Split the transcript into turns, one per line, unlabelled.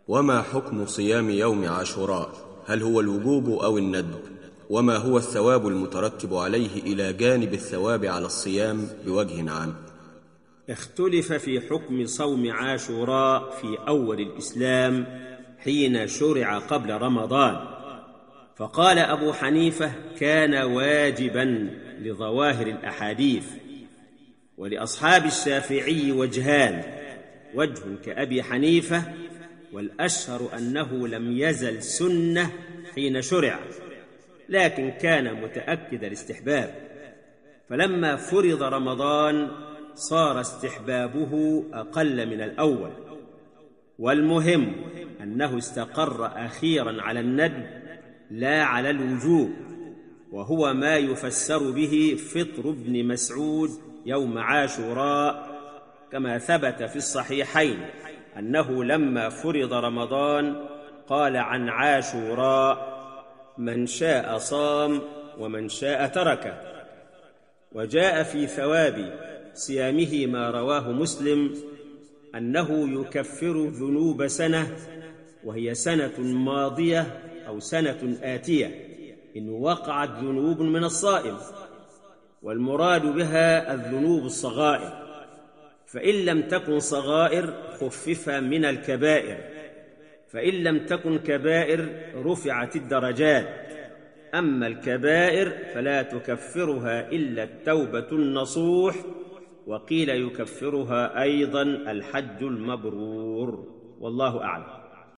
وما حكم صيام يوم عاشوراء؟ هل هو الوجوب أو الندب؟ وما هو الثواب المترتب عليه إلى جانب الثواب على الصيام بوجه عام؟
اختلف في حكم صوم عاشوراء في أول الإسلام حين شرع قبل رمضان، فقال أبو حنيفة كان واجباً لظواهر الأحاديث، ولأصحاب الشافعي وجهان: وجه كأبي حنيفة، والأشهر أنه لم يزل سنة حين شرع، لكن كان متأكد الاستحباب، فلما فرض رمضان صار استحبابه أقل من الأول. والمهم أنه استقر أخيراً على الندب لا على الوجوب، وهو ما يفسر به فطر ابن مسعود يوم عاشوراء، كما ثبت في الصحيحين أنه لما فرض رمضان قال عن عاشوراء: من شاء صام ومن شاء تركه. وجاء في ثواب صيامه ما رواه مسلم أنه يكفر ذنوب سنة، وهي سنة ماضية أو سنة آتية إن وقعت ذنوب من الصائم، والمراد بها الذنوب الصغائر، فإن لم تكن صغائر خفف من الكبائر، فإن لم تكن كبائر رفعت الدرجات، أما الكبائر فلا تكفرها إلا التوبة النصوح، وقيل يكفرها أيضا الحج المبرور، والله أعلم.